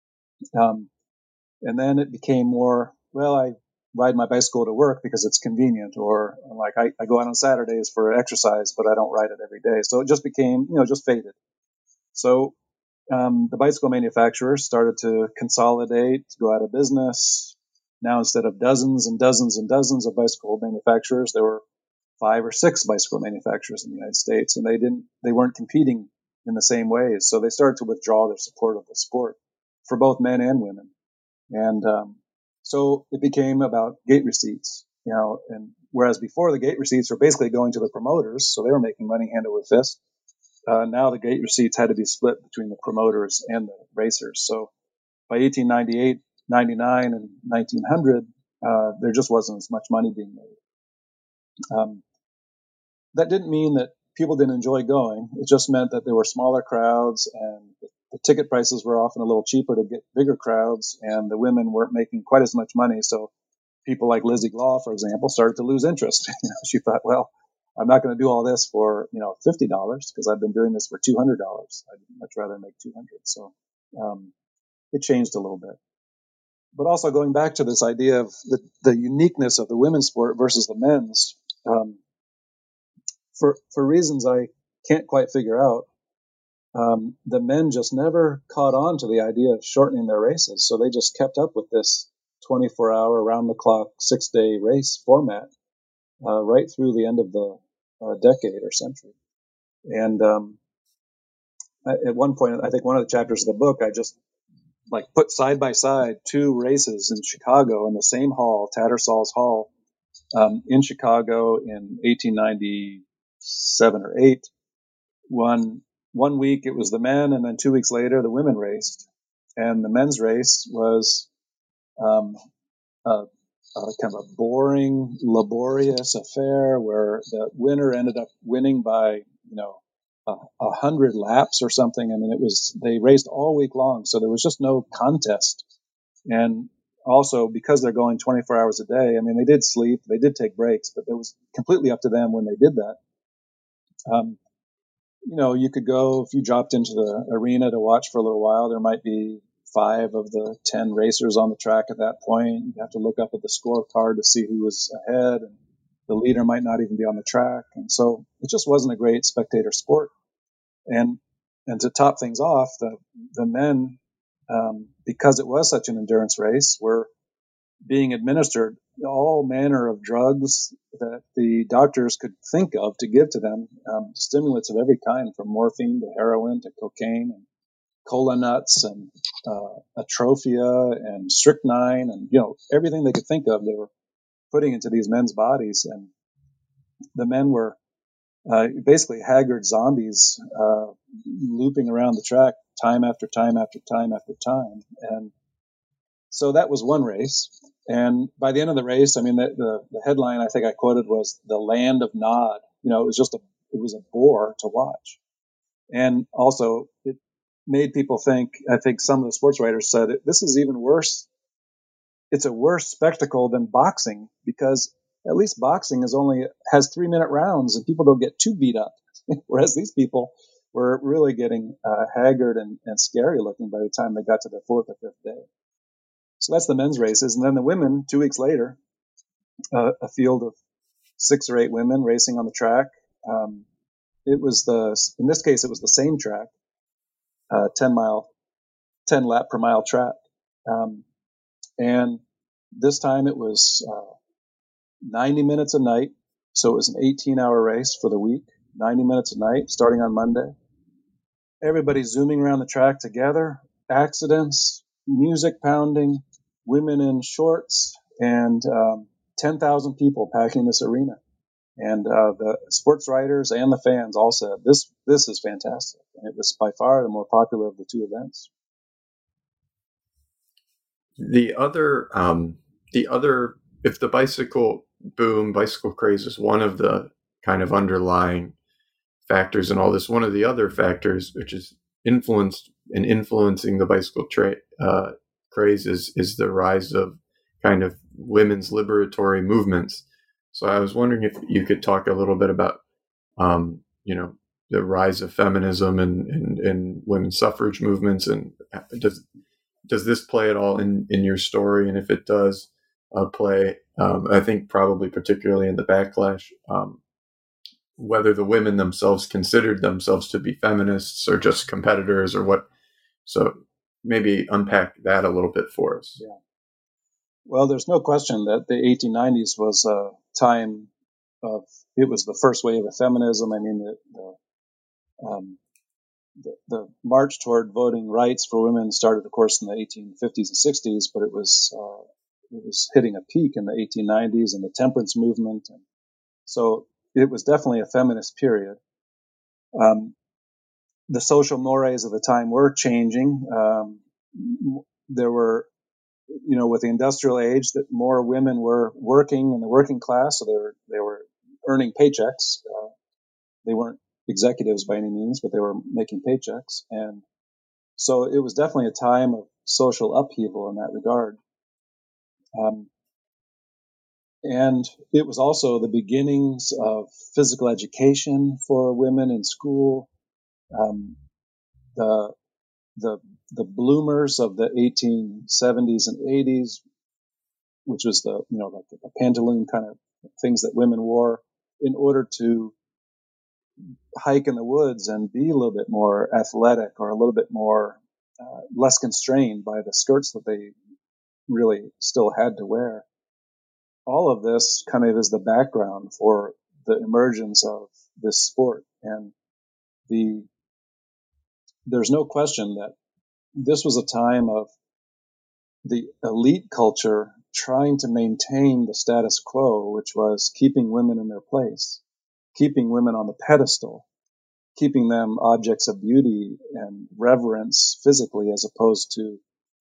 And then it became more, well, I ride my bicycle to work because it's convenient, or like I go out on Saturdays for exercise, but I don't ride it every day. So it just became, just faded. So the bicycle manufacturers started to consolidate, go out of business. Now, instead of dozens and dozens and dozens of bicycle manufacturers, there were 5 or 6 bicycle manufacturers in the United States, and they weren't competing in the same ways. So they started to withdraw their support of the sport for both men and women. And so it became about gate receipts, and whereas before the gate receipts were basically going to the promoters, so they were making money hand over fist. Now the gate receipts had to be split between the promoters and the racers. So by 1898, 99, and 1900, there just wasn't as much money being made. That didn't mean that people didn't enjoy going. It just meant that there were smaller crowds, and the ticket prices were often a little cheaper to get bigger crowds, and the women weren't making quite as much money. So people like Lizzie Glaw, for example, started to lose interest. She thought, well, I'm not going to do all this for $50 because I've been doing this for $200. I'd much rather make $200. So it changed a little bit. But also going back to this idea of the uniqueness of the women's sport versus the men's, for reasons I can't quite figure out, the men just never caught on to the idea of shortening their races. So they just kept up with this 24-hour, round-the-clock, 6-day race format right through the end of the decade or century. And at one point, I think one of the chapters of the book, I just put side by side 2 races in Chicago in the same hall, Tattersall's Hall, in Chicago in 1897 or 8. One week it was the men, and then 2 weeks later the women raced. And the men's race was kind of a boring, laborious affair where the winner ended up winning by 100 laps or something. I mean, they raced all week long, so there was just no contest. And also, because they're going 24 hours a day, I mean, they did sleep, they did take breaks, but it was completely up to them when they did that. You could go, if you dropped into the arena to watch for a little while, there might be 5 of the 10 racers on the track at that point. You have to look up at the scorecard to see who was ahead, and the leader might not even be on the track. And so it just wasn't a great spectator sport. And to top things off, the men, because it was such an endurance race, were being administered all manner of drugs that the doctors could think of to give to them, stimulants of every kind, from morphine to heroin to cocaine and cola nuts and atropia and strychnine and everything they could think of, they were putting into these men's bodies. And the men were basically haggard zombies, looping around the track time after time after time after time. And so that was one race. And by the end of the race, I mean, the headline I think I quoted was "The Land of Nod." It was a bore to watch. And also it made people think, I think some of the sports writers said, this is even worse. It's a worse spectacle than boxing, because at least boxing has 3-minute rounds and people don't get too beat up. Whereas these people were really getting haggard and scary looking by the time they got to the 4th or 5th day. So that's the men's races. And then the women, 2 weeks later, a field of 6 or 8 women racing on the track. In this case, it was the same track, 10 lap per mile track. And this time it was 90 minutes a night. So it was an 18-hour race for the week, 90 minutes a night, starting on Monday. Everybody zooming around the track together, accidents, music pounding, women in shorts, and 10,000 people packing this arena. And the sports writers and the fans all said, this is fantastic. And it was by far the more popular of the 2 events. The other, if the bicycle boom, bicycle craze is one of the kind of underlying factors in all this, one of the other factors which is influencing the bicycle craze is the rise of kind of women's liberatory movements. So I was wondering if you could talk a little bit about, the rise of feminism and women's suffrage movements, and does this play at all in your story? And if it does play, I think probably particularly in the backlash, whether the women themselves considered themselves to be feminists or just competitors, or So maybe unpack that a little bit for us. Yeah. Well, there's no question that the 1890s was a time it was the first wave of feminism. I mean, the march toward voting rights for women started, of course, in the 1850s and 60s, but it was hitting a peak in the 1890s and the temperance movement. And so it was definitely a feminist period. The social mores of the time were changing. There were, with the industrial age, that more women were working in the working class, so they were earning paychecks. They weren't executives by any means, but they were making paychecks, and so it was definitely a time of social upheaval in that regard. And it was also the beginnings of physical education for women in school. The the bloomers of the 1870s and 80s, which was like the pantaloon kind of things that women wore in order to hike in the woods and be a little bit more athletic or a little bit more less constrained by the skirts that they really still had to wear. All of this kind of is the background for the emergence of this sport, and there's no question that this was a time of the elite culture trying to maintain the status quo, which was keeping women in their place, keeping women on the pedestal, keeping them objects of beauty and reverence physically, as opposed to,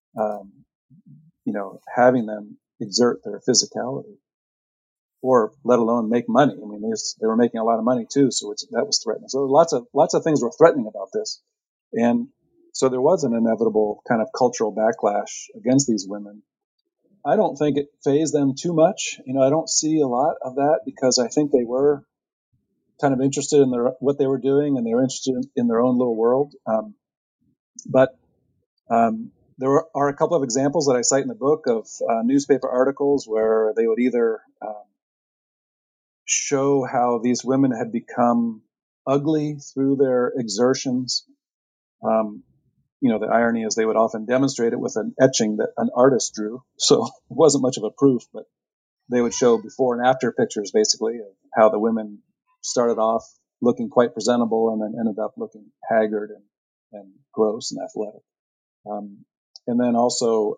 having them exert their physicality, or let alone make money. I mean, they were making a lot of money too, so that was threatening. So lots of things were threatening about this, and so there was an inevitable kind of cultural backlash against these women. I don't think it fazed them too much. I don't see a lot of that, because I think they were kind of interested in what they were doing, and they were interested in their own little world. But there are a couple of examples that I cite in the book of newspaper articles where they would either show how these women had become ugly through their exertions. The irony is they would often demonstrate it with an etching that an artist drew. So it wasn't much of a proof, but they would show before and after pictures, basically, of how the women started off looking quite presentable and then ended up looking haggard and gross and athletic. And then also,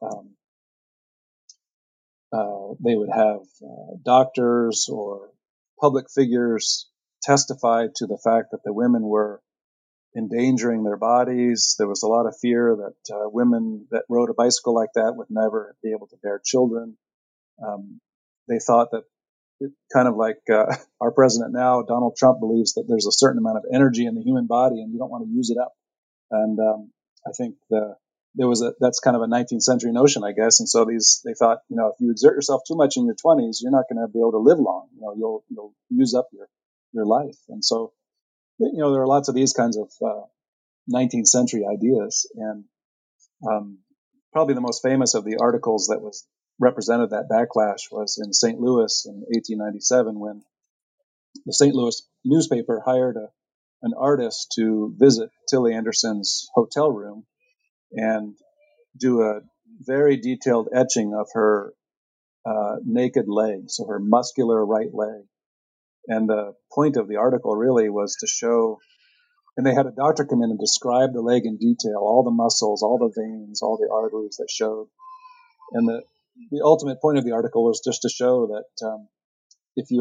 they would have doctors or public figures testify to the fact that the women were endangering their bodies. There was a lot of fear that women that rode a bicycle like that would never be able to bear children. They thought that, kind of like our president now, Donald Trump, believes that there's a certain amount of energy in the human body and you don't want to use it up. And I think that's kind of a 19th century notion, I guess. And so they thought, if you exert yourself too much in your 20s, you're not going to be able to live long. You'll use up your life. And so, there are lots of these kinds of 19th century ideas. And probably the most famous of the articles that was represented that backlash was in St. Louis in 1897, when the St. Louis newspaper hired an artist to visit Tilly Anderson's hotel room and do a very detailed etching of her naked leg, so her muscular right leg. And the point of the article really was to show, and they had a doctor come in and describe the leg in detail, all the muscles, all the veins, all the arteries that showed. And the ultimate point of the article was just to show that if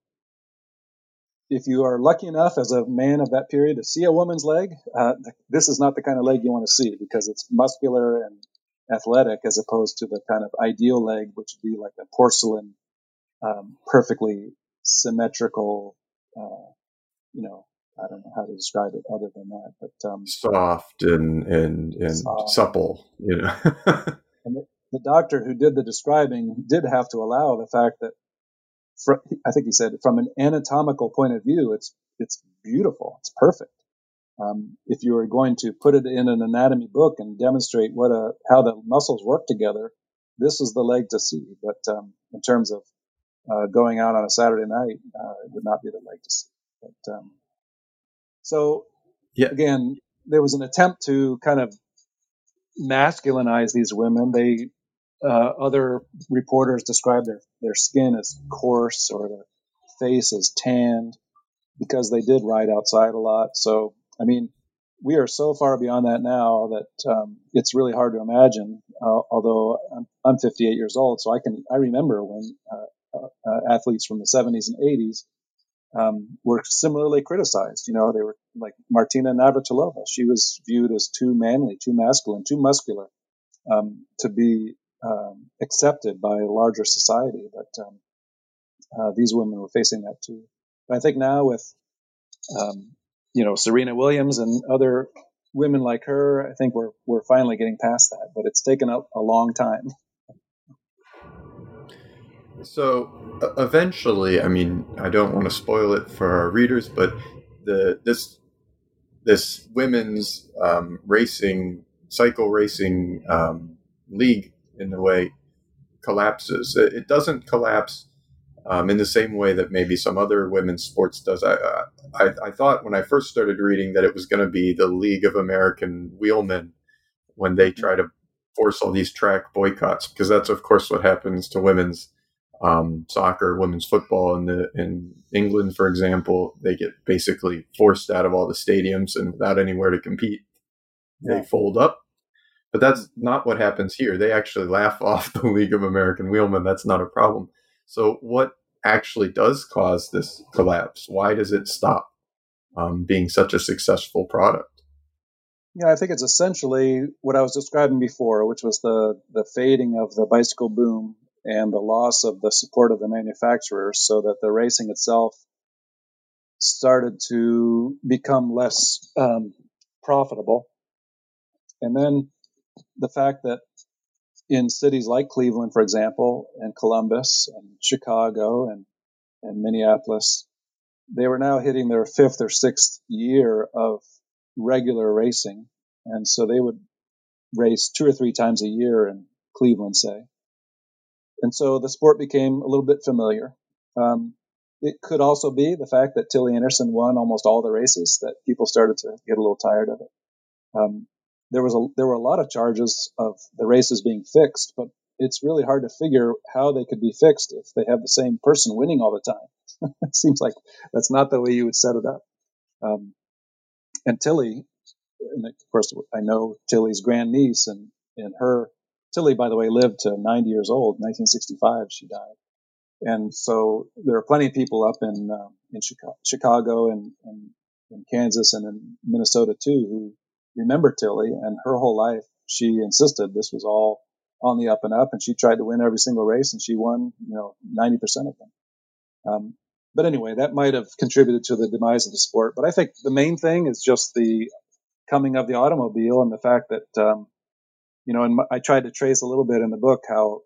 you are lucky enough as a man of that period to see a woman's leg, this is not the kind of leg you want to see, because it's muscular and athletic, as opposed to the kind of ideal leg, which would be like a porcelain, perfectly symmetrical, I don't know how to describe it other than that, but soft and soft. Supple, And the doctor who did the describing did have to allow the fact that, I think he said, from an anatomical point of view, it's beautiful, it's perfect. If you were going to put it in an anatomy book and demonstrate how the muscles work together, this is the leg to see. But in terms of going out on a Saturday night, it would not be the leg to see. But so, yeah. Again, there was an attempt to kind of masculinize these women. They other reporters describe their skin as coarse or their face as tanned because they did ride outside a lot. So, I mean, we are so far beyond that now that it's really hard to imagine. Although I'm 58 years old, so I remember when athletes from the 70s and 80s were similarly criticized. You know, they were like Martina Navratilova. She was viewed as too manly, too masculine, too muscular to be accepted by a larger society. But these women were facing that too. But I think now with Serena Williams and other women like her, I think we're finally getting past that. But it's taken a long time. So eventually, I mean, I don't want to spoil it for our readers, but this women's cycle racing league, in a way, collapses. It doesn't collapse in the same way that maybe some other women's sports does. I thought when I first started reading that it was going to be the League of American Wheelmen when they try to force all these track boycotts, because that's of course what happens to women's soccer, women's football in England, for example. They get basically forced out of all the stadiums, and without anywhere to compete, they fold up. But that's not what happens here. They actually laugh off the League of American Wheelmen. That's not a problem. So what actually does cause this collapse? Why does it stop being such a successful product? Yeah, I think it's essentially what I was describing before, which was the fading of the bicycle boom and the loss of the support of the manufacturers, so that the racing itself started to become less profitable. And then the fact that in cities like Cleveland, for example, and Columbus and Chicago and Minneapolis, they were now hitting their fifth or sixth year of regular racing. And so they would race 2 or 3 times a year in Cleveland, say. And so the sport became a little bit familiar. It could also be the fact that Tilly Anderson won almost all the races that people started to get a little tired of it. There were a lot of charges of the races being fixed, but it's really hard to figure how they could be fixed if they have the same person winning all the time. It seems like that's not the way you would set it up. And Tilly, and of course, I know Tilly's grandniece, and Tilly, by the way, lived to 90 years old. 1965, she died. And so there are plenty of people up in Chicago and in Kansas and in Minnesota too who remember Tilly, and her whole life she insisted this was all on the up and up, and she tried to win every single race, and she won 90% of them. But anyway, that might have contributed to the demise of the sport. But I think the main thing is just the coming of the automobile and the fact that and I tried to trace a little bit in the book how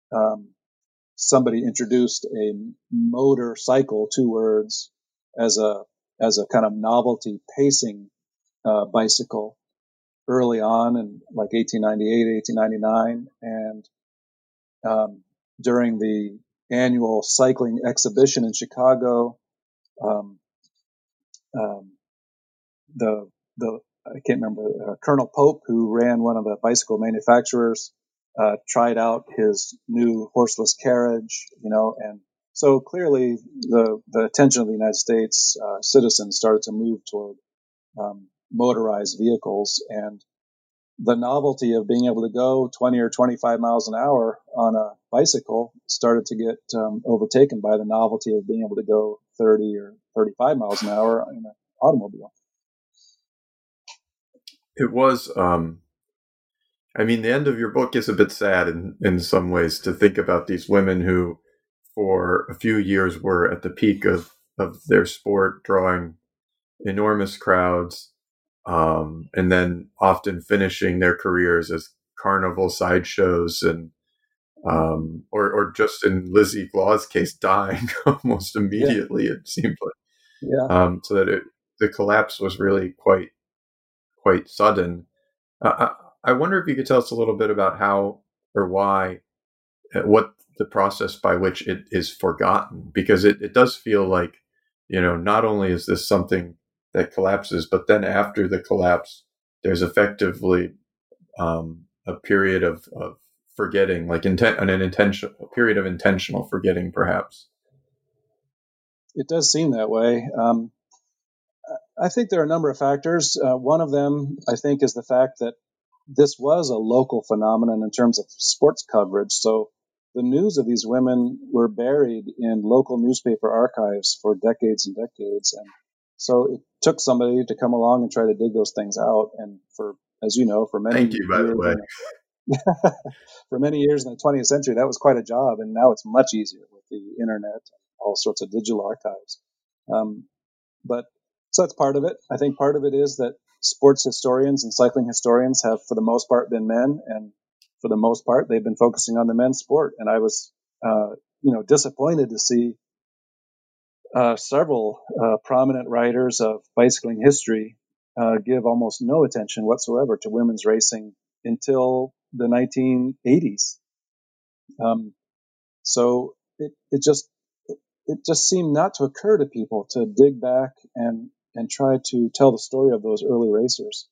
somebody introduced a motorcycle, 2 words, as a kind of novelty pacing bicycle early on in like 1898, 1899, and during the annual cycling exhibition in Chicago, the I can't remember, Colonel Pope, who ran one of the bicycle manufacturers, tried out his new horseless carriage, and so clearly the attention of the United States citizens started to move toward motorized vehicles, and the novelty of being able to go 20 or 25 miles an hour on a bicycle started to get overtaken by the novelty of being able to go 30 or 35 miles an hour in an automobile. It was, the end of your book is a bit sad in some ways, to think about these women who for a few years were at the peak of their sport, drawing enormous crowds, and then often finishing their careers as carnival sideshows, and or just in Lizzie Glaw's case, dying almost immediately. It seemed like, so that the collapse was really quite sudden. I wonder if you could tell us a little bit about how or why, what the process by which it is forgotten, because it does feel like, not only is this something that collapses, but then after the collapse, there's effectively a period of forgetting, like a period of intentional forgetting, perhaps. It does seem that way. I think there are a number of factors. One of them, I think, is the fact that this was a local phenomenon in terms of sports coverage. So the news of these women were buried in local newspaper archives for decades and decades. And so it took somebody to come along and try to dig those things out. And for, as you know, for many Thank you, by the way. for many years in the 20th century, that was quite a job. And now it's much easier with the internet and all sorts of digital archives. But so that's part of it. I think part of it is that sports historians and cycling historians have, for the most part, been men, and for the most part, they've been focusing on the men's sport. And I was, disappointed to see several prominent writers of bicycling history give almost no attention whatsoever to women's racing until the 1980s. So it just seemed not to occur to people to dig back and try to tell the story of those early racers.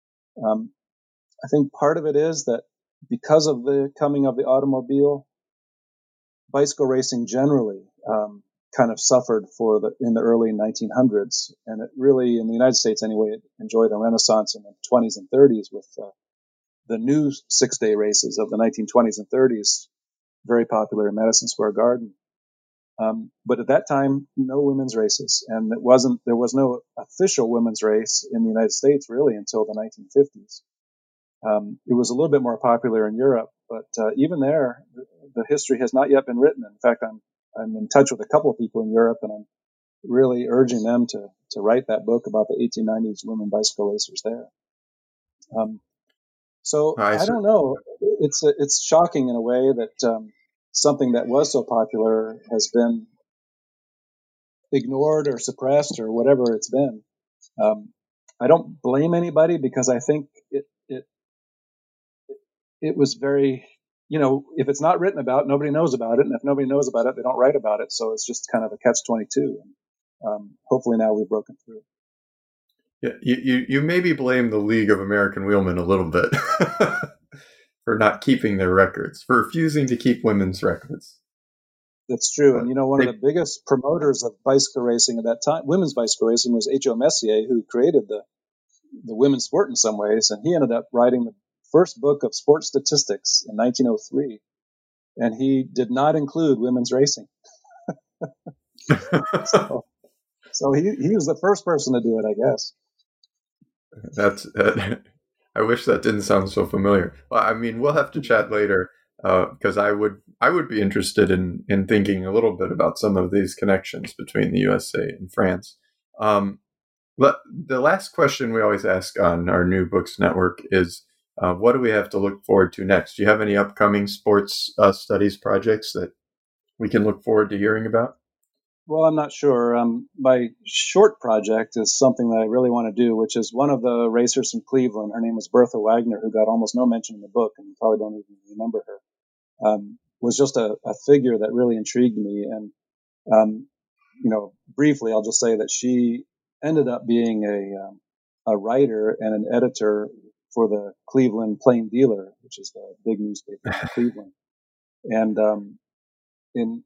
I think part of it is that because of the coming of the automobile, bicycle racing generally kind of suffered in the early 1900s, and it really, in the United States anyway, it enjoyed a renaissance in the 20s and 30s with the new six-day races of the 1920s and 30s, very popular in Madison Square Garden. But at that time, no women's races, and there was no official women's race in the United States really until the 1950s. It was a little bit more popular in Europe, but even there, the history has not yet been written. In fact, I'm in touch with a couple of people in Europe, and I'm really urging them to write that book about the 1890s women bicycle racers there. So I don't know. It's shocking in a way that something that was so popular has been ignored or suppressed or whatever it's been. I don't blame anybody because I think it was very, if it's not written about, nobody knows about it. And if nobody knows about it, they don't write about it. So it's just kind of a catch-22. Hopefully now we've broken through. Yeah, you maybe blame the League of American Wheelmen a little bit for not keeping their records, for refusing to keep women's records. That's true. And, one of the biggest promoters of bicycle racing at that time, women's bicycle racing, was H.O. Messier, who created the women's sport in some ways. And he ended up writing the first book of sports statistics in 1903. And he did not include women's racing. So he was the first person to do it, I guess. I wish that didn't sound so familiar. Well, I mean, we'll have to chat later because I would be interested in thinking a little bit about some of these connections between the USA and France. But the last question we always ask on our New Books Network is, what do we have to look forward to next? Do you have any upcoming sports studies projects that we can look forward to hearing about? Well, I'm not sure. My short project is something that I really want to do, which is one of the racers from Cleveland. Her name was Bertha Wagner, who got almost no mention in the book, and you probably don't even remember her. Was just a figure that really intrigued me. And, briefly, I'll just say that she ended up being a writer and an editor for the Cleveland Plain Dealer, which is the big newspaper in Cleveland. And in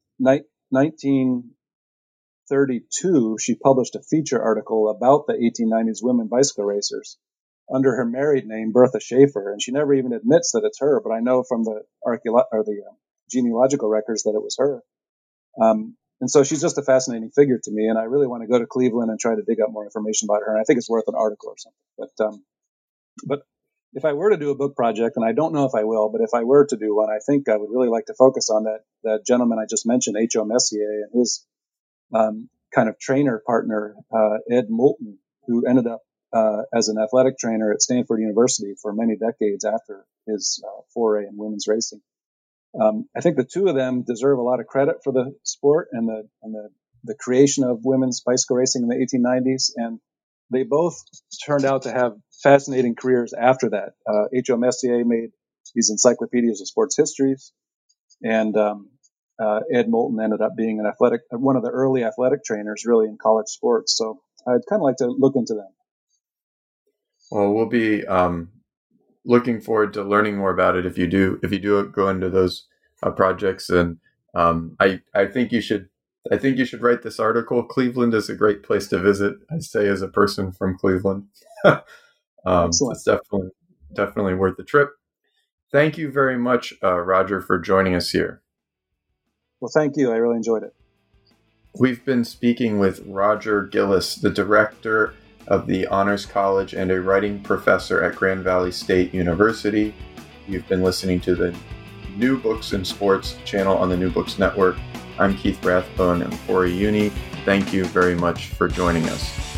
1932, she published a feature article about the 1890s women bicycle racers under her married name, Bertha Schaefer. And she never even admits that it's her, but I know from the genealogical records that it was her. And so she's just a fascinating figure to me, and I really want to go to Cleveland and try to dig up more information about her. And I think it's worth an article or something. But if I were to do a book project, and I don't know if I will, but if I were to do one, I think I would really like to focus on that gentleman I just mentioned, H.O. Messier, and his kind of trainer partner, Ed Moulton, who ended up as an athletic trainer at Stanford University for many decades after his foray in women's racing. I think the two of them deserve a lot of credit for the sport and the creation of women's bicycle racing in the 1890s. And they both turned out to have fascinating careers after that. H.O. Messier made these encyclopedias of sports histories, and Ed Moulton ended up being one of the early athletic trainers, really, in college sports. So I'd kind of like to look into them. Well, we'll be looking forward to learning more about it if you do go into those projects. And I think you should write this article. Cleveland is a great place to visit, I say, as a person from Cleveland. It's definitely worth the trip. Thank you very much, Roger, for joining us here. Well, thank you. I really enjoyed it. We've been speaking with Roger Gillis, the director of the Honors College and a writing professor at Grand Valley State University. You've been listening to the New Books in Sports channel on the New Books Network. I'm Keith Rathbone and Corey Uni. Thank you very much for joining us.